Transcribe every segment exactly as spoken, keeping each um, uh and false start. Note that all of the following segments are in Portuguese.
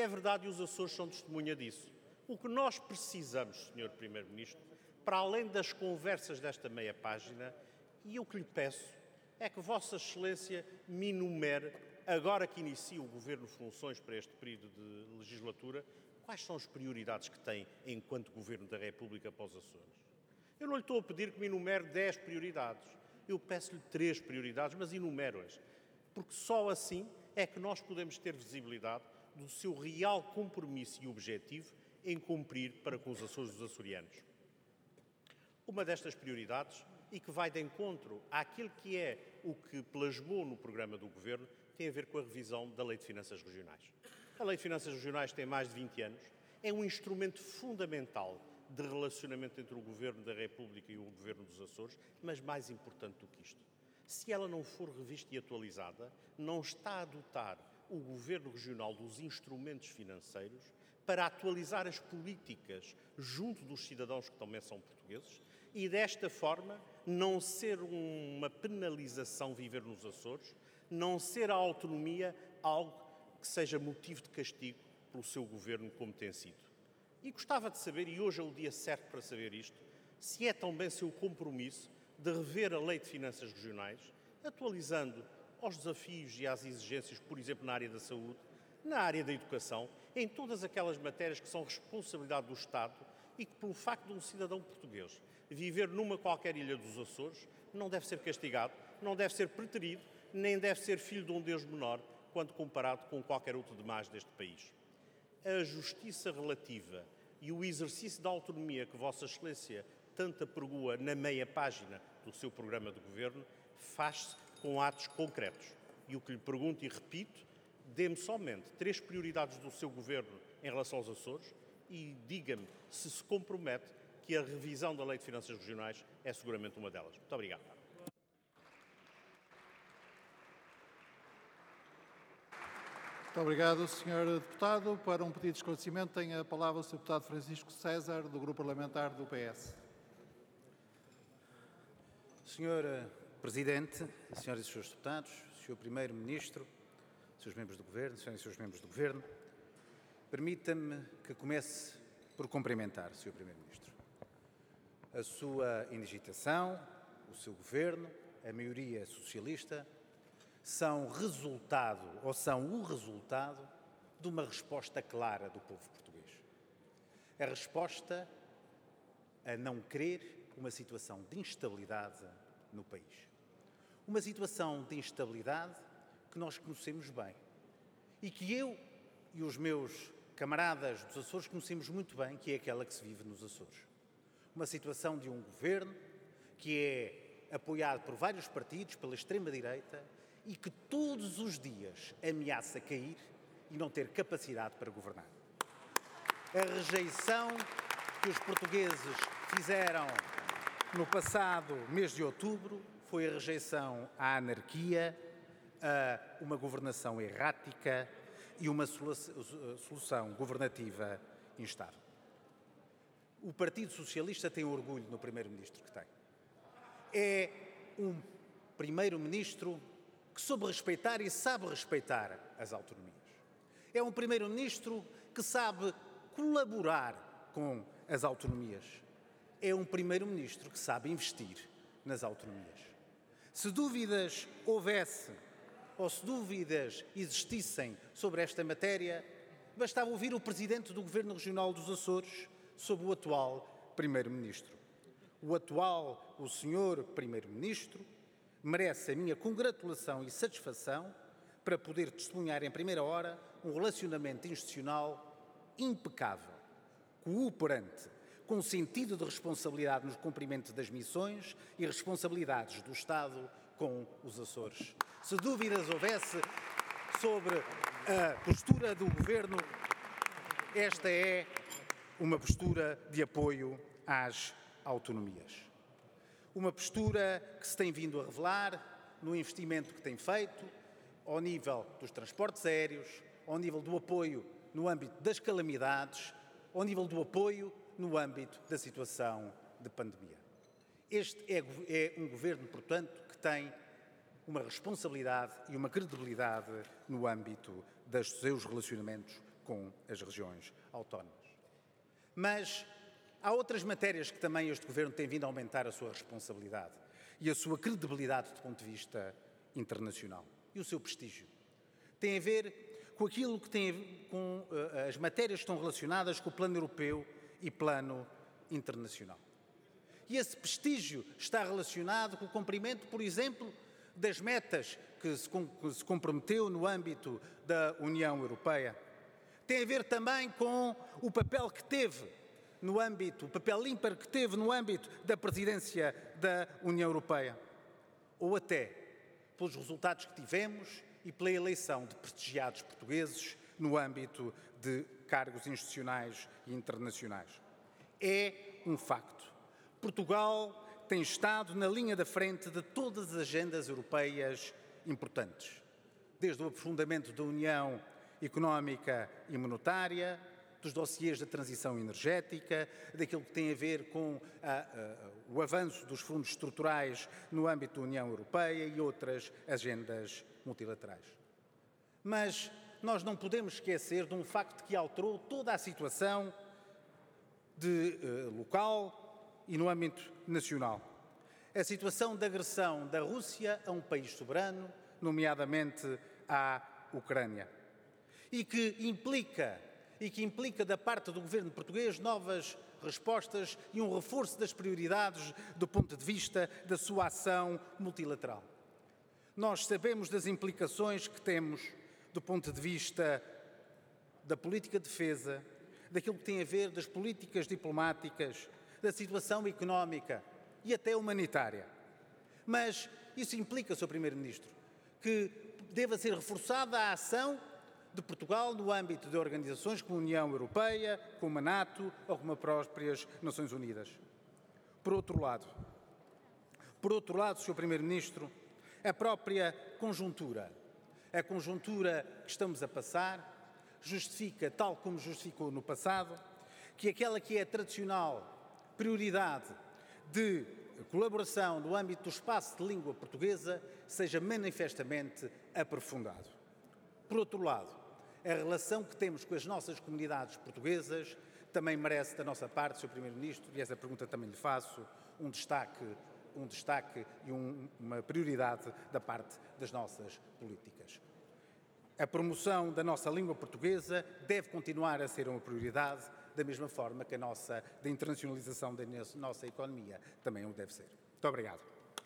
é verdade e os Açores são testemunha disso. O que nós precisamos, senhor Primeiro-Ministro, para além das conversas desta meia página, e o que lhe peço é que Vossa Excelência me enumere, agora que inicia o Governo funções para este período de legislatura, quais são as prioridades que tem enquanto Governo da República para os Açores. Eu não lhe estou a pedir que me enumere dez prioridades. Eu peço-lhe três prioridades, mas enumero-as, porque só assim é que nós podemos ter visibilidade do seu real compromisso e objetivo em cumprir para com os Açores e os açorianos. Uma destas prioridades, e que vai de encontro àquilo que é o que plasmou no programa do Governo, tem a ver com a revisão da Lei de Finanças Regionais. A Lei de Finanças Regionais tem mais de vinte anos, é um instrumento fundamental de relacionamento entre o Governo da República e o Governo dos Açores, mas mais importante do que isto. Se ela não for revista e atualizada, não está a dotar o Governo Regional dos instrumentos financeiros para atualizar as políticas junto dos cidadãos que também são portugueses e, desta forma, não ser uma penalização viver nos Açores, não ser a autonomia algo que seja motivo de castigo pelo seu Governo, como tem sido. E gostava de saber, e hoje é o dia certo para saber isto, se é também seu compromisso de rever a Lei de Finanças Regionais, atualizando aos desafios e às exigências, por exemplo, na área da saúde, na área da educação, em todas aquelas matérias que são responsabilidade do Estado e que, pelo facto de um cidadão português viver numa qualquer ilha dos Açores, não deve ser castigado, não deve ser preterido, nem deve ser filho de um Deus menor, quando comparado com qualquer outro demais deste país. A justiça relativa e o exercício da autonomia que Vossa Excelência tanto apregoa na meia página do seu programa de governo faz-se com atos concretos. E o que lhe pergunto e repito, dê-me somente três prioridades do seu governo em relação aos Açores e diga-me se se compromete que a revisão da Lei de Finanças Regionais é seguramente uma delas. Muito obrigado. Muito obrigado, senhor Deputado. Para um pedido de esclarecimento, tem a palavra o senhor Deputado Francisco César, do Grupo Parlamentar do P S. senhor Presidente, senhoras e senhores Deputados, senhor Primeiro-Ministro, senhores membros do Governo, senhoras e senhores membros do Governo, permita-me que comece por cumprimentar, senhor Primeiro-Ministro. A sua indigitação, o seu Governo, a maioria socialista, são resultado, ou são o resultado, de uma resposta clara do povo português. A resposta a não querer uma situação de instabilidade no país. Uma situação de instabilidade que nós conhecemos bem e que eu e os meus camaradas dos Açores conhecemos muito bem, que é aquela que se vive nos Açores. Uma situação de um governo que é apoiado por vários partidos, pela extrema-direita, e que todos os dias ameaça cair e não ter capacidade para governar. A rejeição que os portugueses fizeram no passado mês de outubro foi a rejeição à anarquia, a uma governação errática e uma solução governativa instável. O Partido Socialista tem orgulho no Primeiro-Ministro que tem. É um Primeiro-Ministro que soube respeitar e sabe respeitar as autonomias. É um Primeiro-Ministro que sabe colaborar com as autonomias. É um Primeiro-Ministro que sabe investir nas autonomias. Se dúvidas houvesse, ou se dúvidas existissem sobre esta matéria, bastava ouvir o Presidente do Governo Regional dos Açores sobre o atual Primeiro-Ministro. O atual, o senhor Primeiro-Ministro, merece a minha congratulação e satisfação para poder testemunhar em primeira hora um relacionamento institucional impecável, cooperante, com sentido de responsabilidade no cumprimento das missões e responsabilidades do Estado com os Açores. Se dúvidas houvesse sobre a postura do Governo, esta é uma postura de apoio às autonomias. Uma postura que se tem vindo a revelar no investimento que tem feito ao nível dos transportes aéreos, ao nível do apoio no âmbito das calamidades, ao nível do apoio no âmbito da situação de pandemia. Este é, é um governo, portanto, que tem uma responsabilidade e uma credibilidade no âmbito dos seus relacionamentos com as regiões autónomas. Mas há outras matérias que também este Governo tem vindo a aumentar a sua responsabilidade e a sua credibilidade do ponto de vista internacional e o seu prestígio. Tem a ver com aquilo que tem a ver com uh, as matérias que estão relacionadas com o plano europeu e plano internacional. E esse prestígio está relacionado com o cumprimento, por exemplo, das metas que se, que se comprometeu no âmbito da União Europeia. Tem a ver também com o papel que teve no âmbito, o papel ímpar que teve no âmbito da presidência da União Europeia. Ou até pelos resultados que tivemos e pela eleição de prestigiados portugueses no âmbito de cargos institucionais e internacionais. É um facto. Portugal tem estado na linha da frente de todas as agendas europeias importantes, desde o aprofundamento da União Económica e Monetária, dos dossiês da transição energética, daquilo que tem a ver com a, a, o avanço dos fundos estruturais no âmbito da União Europeia e outras agendas multilaterais. Mas nós não podemos esquecer de um facto que alterou toda a situação de, uh, local e no âmbito nacional. A situação de agressão da Rússia a um país soberano, nomeadamente à Ucrânia, e que implica, e que implica da parte do governo português novas respostas e um reforço das prioridades do ponto de vista da sua ação multilateral. Nós sabemos das implicações que temos do ponto de vista da política de defesa, daquilo que tem a ver das políticas diplomáticas, da situação económica e até humanitária. Mas isso implica, senhor Primeiro-Ministro, que deva ser reforçada a ação de Portugal no âmbito de organizações como a União Europeia, como a NATO ou como as próprias Nações Unidas. Por outro lado, por outro lado, senhor Primeiro-Ministro, a própria conjuntura, a conjuntura que estamos a passar, justifica, tal como justificou no passado, que aquela que é a tradicional prioridade de colaboração no âmbito do espaço de língua portuguesa seja manifestamente aprofundado. Por outro lado, a relação que temos com as nossas comunidades portuguesas também merece da nossa parte, senhor Primeiro-Ministro, e essa pergunta também lhe faço, um destaque, um destaque e um, uma prioridade da parte das nossas políticas. A promoção da nossa língua portuguesa deve continuar a ser uma prioridade, da mesma forma que a nossa da internacionalização da nossa economia também o deve ser. Muito obrigado.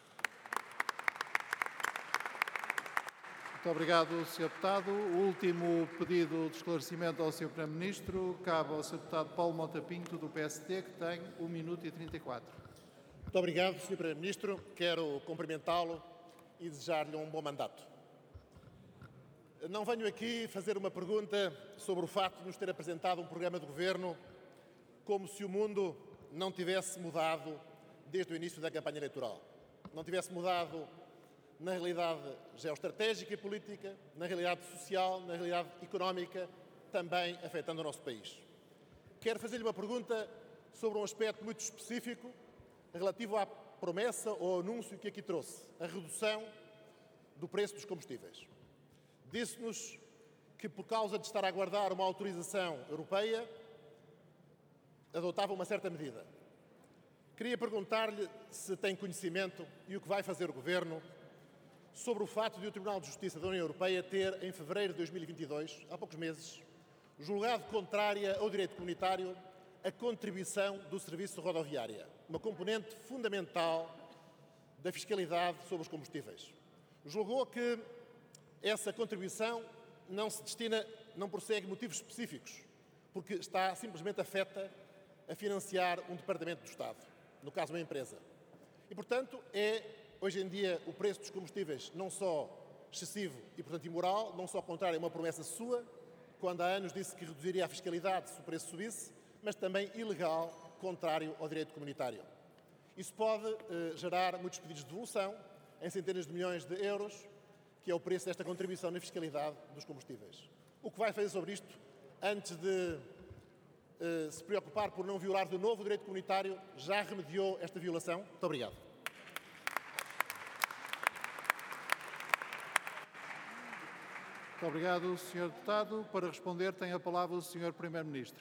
Muito obrigado, senhor Deputado. O último pedido de esclarecimento ao senhor Primeiro-Ministro cabe ao senhor Deputado Paulo Mota Pinto, do P S D, que tem um minuto e trinta e quatro. Muito obrigado, senhor Primeiro-Ministro. Quero cumprimentá-lo e desejar-lhe um bom mandato. Não venho aqui fazer uma pergunta sobre o facto de nos ter apresentado um programa de governo como se o mundo não tivesse mudado desde o início da campanha eleitoral. Não tivesse mudado na realidade geoestratégica e política, na realidade social, na realidade económica, também afetando o nosso país. Quero fazer-lhe uma pergunta sobre um aspecto muito específico relativo à promessa ou anúncio que aqui trouxe, a redução do preço dos combustíveis. Disse-nos que, por causa de estar a aguardar uma autorização europeia, adotava uma certa medida. Queria perguntar-lhe se tem conhecimento e o que vai fazer o Governo sobre o fato de o Tribunal de Justiça da União Europeia ter, em fevereiro de dois mil e vinte e dois, há poucos meses, julgado contrária ao direito comunitário a contribuição do serviço rodoviário, uma componente fundamental da fiscalidade sobre os combustíveis. Julgou que essa contribuição não se destina, não prossegue motivos específicos, porque está simplesmente afeta a financiar um departamento do Estado, no caso uma empresa. E, portanto, é, hoje em dia, o preço dos combustíveis não só excessivo e, portanto, imoral, não só contrário a uma promessa sua, quando há anos disse que reduziria a fiscalidade se o preço subisse, mas também ilegal, contrário ao direito comunitário. Isso pode eh, gerar muitos pedidos de devolução, em centenas de milhões de euros, que é o preço desta contribuição na fiscalidade dos combustíveis. O que vai fazer sobre isto, antes de uh, se preocupar por não violar de novo o direito comunitário, já remediou esta violação? Muito obrigado. Muito obrigado, senhor Deputado. Para responder, tem a palavra o senhor Primeiro-Ministro.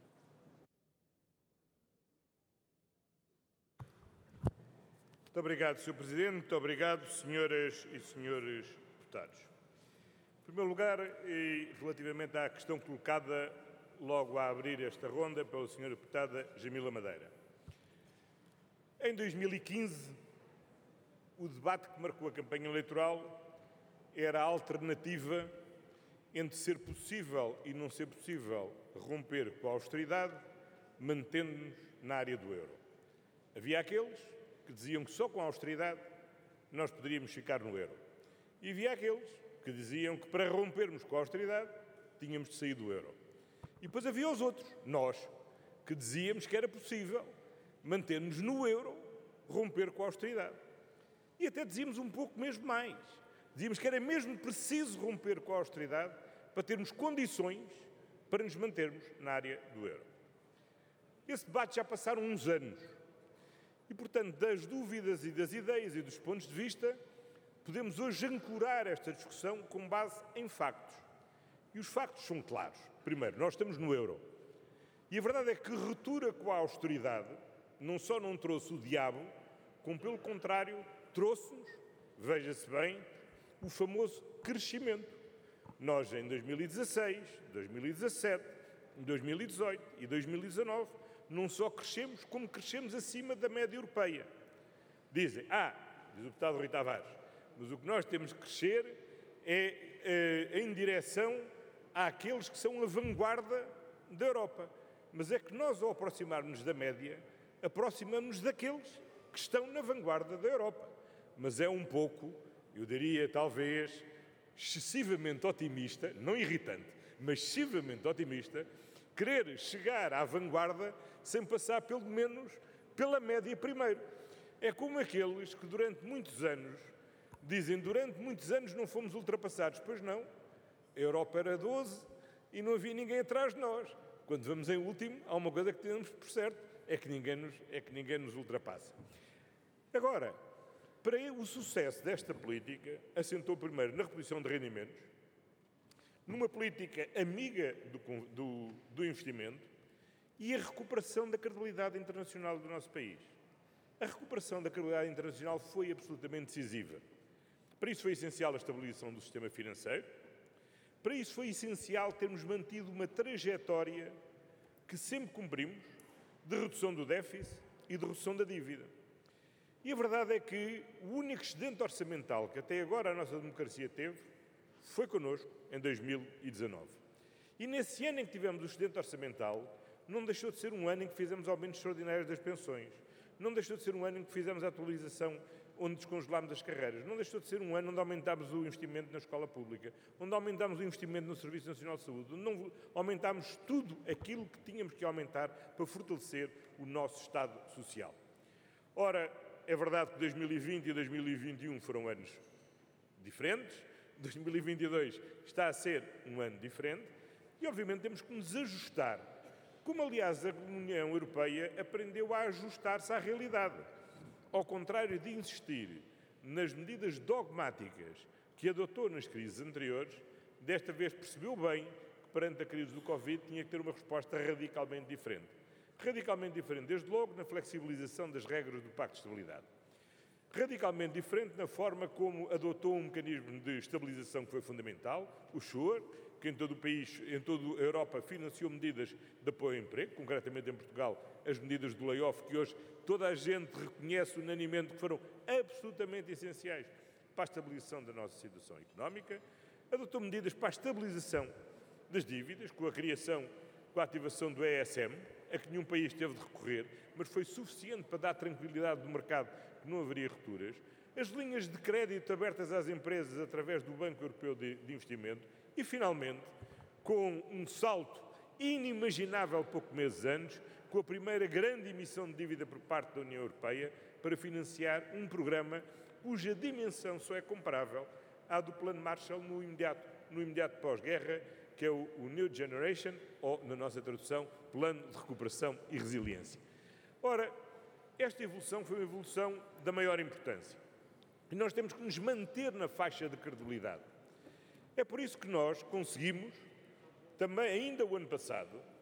Muito obrigado, senhor Presidente. Muito obrigado, senhoras e senhores deputados. Em primeiro lugar, e relativamente à questão colocada logo a abrir esta ronda pela senhora deputada Jamila Madeira. Em dois mil e quinze, o debate que marcou a campanha eleitoral era a alternativa entre ser possível e não ser possível romper com a austeridade, mantendo-nos na área do euro. Havia aqueles que diziam que só com a austeridade nós poderíamos ficar no euro. E havia aqueles que diziam que para rompermos com a austeridade tínhamos de sair do euro. E depois havia os outros, nós, que dizíamos que era possível manter-nos no euro, romper com a austeridade. E até dizíamos um pouco mesmo mais. Dizíamos que era mesmo preciso romper com a austeridade para termos condições para nos mantermos na área do euro. Esse debate já passaram uns anos. E, portanto, das dúvidas e das ideias e dos pontos de vista, podemos hoje ancorar esta discussão com base em factos. E os factos são claros. Primeiro, nós estamos no euro. E a verdade é que ruptura com a austeridade não só não trouxe o diabo, como, pelo contrário, trouxe-nos, veja-se bem, o famoso crescimento. Nós, em dois mil e dezasseis, dois mil e dezassete, dois mil e dezoito e dois mil e dezanove, não só crescemos, como crescemos acima da média europeia. Dizem, ah, diz o deputado Rui Tavares, mas o que nós temos que crescer é, é em direção àqueles que são a vanguarda da Europa. Mas é que nós, ao aproximarmos da média, aproximamos daqueles que estão na vanguarda da Europa. Mas é um pouco, eu diria talvez, excessivamente otimista, não irritante, mas excessivamente otimista, querer chegar à vanguarda sem passar pelo menos pela média primeiro. É como aqueles que durante muitos anos dizem, durante muitos anos não fomos ultrapassados. Pois não, a Europa era doze e não havia ninguém atrás de nós. Quando vamos em último, há uma coisa que temos por certo, é que ninguém nos, é que ninguém nos ultrapassa. Agora, para o sucesso desta política, assentou primeiro na reposição de rendimentos, numa política amiga do, do, do investimento e a recuperação da credibilidade internacional do nosso país. A recuperação da credibilidade internacional foi absolutamente decisiva. Para isso foi essencial a estabilização do sistema financeiro, para isso foi essencial termos mantido uma trajetória que sempre cumprimos de redução do déficit e de redução da dívida. E a verdade é que o único excedente orçamental que até agora a nossa democracia teve foi connosco em dois mil e dezanove. E nesse ano em que tivemos o excedente orçamental, não deixou de ser um ano em que fizemos aumentos extraordinários das pensões, não deixou de ser um ano em que fizemos a atualização onde descongelámos as carreiras, não deixou de ser um ano onde aumentámos o investimento na escola pública, onde aumentámos o investimento no Serviço Nacional de Saúde, onde não aumentámos tudo aquilo que tínhamos que aumentar para fortalecer o nosso Estado Social. Ora, é verdade que dois mil e vinte e dois mil e vinte e um foram anos diferentes, dois mil e vinte e dois está a ser um ano diferente e, obviamente, temos que nos ajustar, como, aliás, a União Europeia aprendeu a ajustar-se à realidade. Ao contrário de insistir nas medidas dogmáticas que adotou nas crises anteriores, desta vez percebeu bem que, perante a crise do Covid, tinha que ter uma resposta radicalmente diferente. Radicalmente diferente, desde logo, na flexibilização das regras do Pacto de Estabilidade. Radicalmente diferente na forma como adotou um mecanismo de estabilização que foi fundamental, o SURE, que em todo o país, em toda a Europa, financiou medidas de apoio ao emprego, concretamente em Portugal, as medidas do layoff, que hoje toda a gente reconhece unanimemente que foram absolutamente essenciais para a estabilização da nossa situação económica. Adotou medidas para a estabilização das dívidas, com a criação, com a ativação do E S M, a que nenhum país teve de recorrer, mas foi suficiente para dar tranquilidade do mercado que não haveria rupturas. As linhas de crédito abertas às empresas através do Banco Europeu de, de Investimento e, finalmente, com um salto inimaginável poucos meses antes, com a primeira grande emissão de dívida por parte da União Europeia para financiar um programa cuja dimensão só é comparável à do Plano Marshall no imediato, no imediato pós-guerra, que é o, o New Generation, ou, na nossa tradução, Plano de Recuperação e Resiliência. Ora, esta evolução foi uma evolução da maior importância. E nós temos que nos manter na faixa de credibilidade. É por isso que nós conseguimos, também ainda o ano passado,